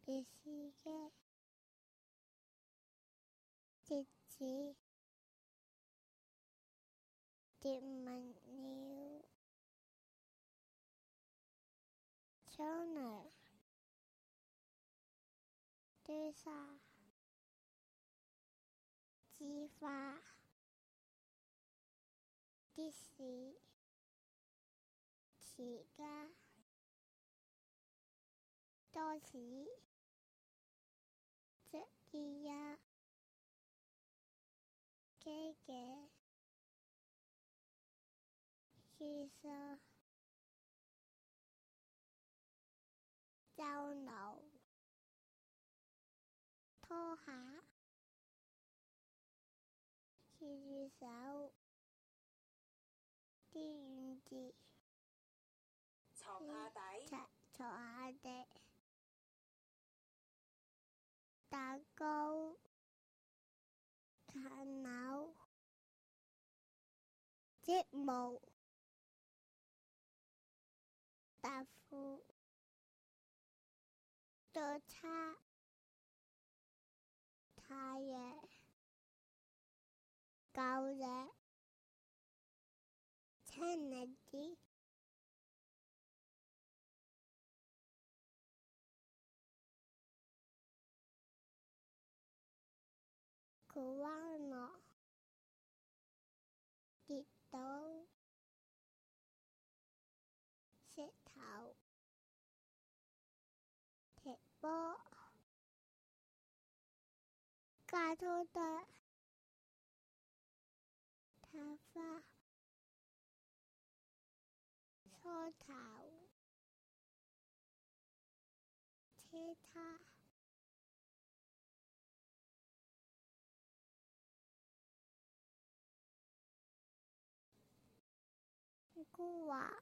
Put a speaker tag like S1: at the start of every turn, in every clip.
S1: 歷史嘅節子疊滿了窗內堆沙之花的是詞家多士這一嘅其實就留拖下牽住手啲園子
S2: 床下底
S1: 床下底打高啃扭織毛搭褲做叉太陽狗仔青日子佢彎落跌倒石頭踢波加拖得他花梳頭車他姑話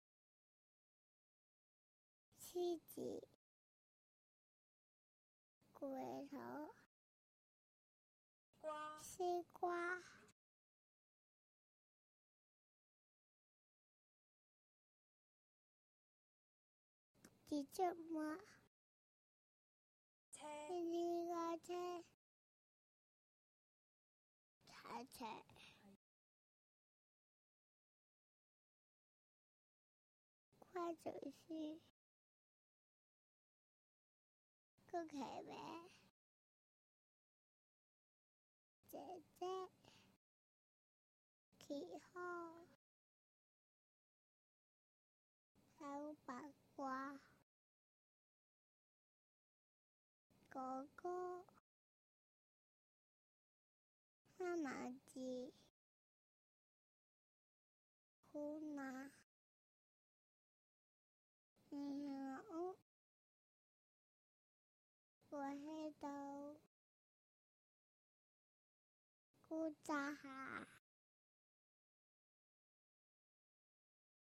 S1: 獅子龜頭
S2: 瓜
S1: 西瓜幾隻馬
S2: 車
S1: 呢個車踩車跨就是個騎咩姐姐企好小白瓜哥哥蛤蟆子湖南我喺度估炸下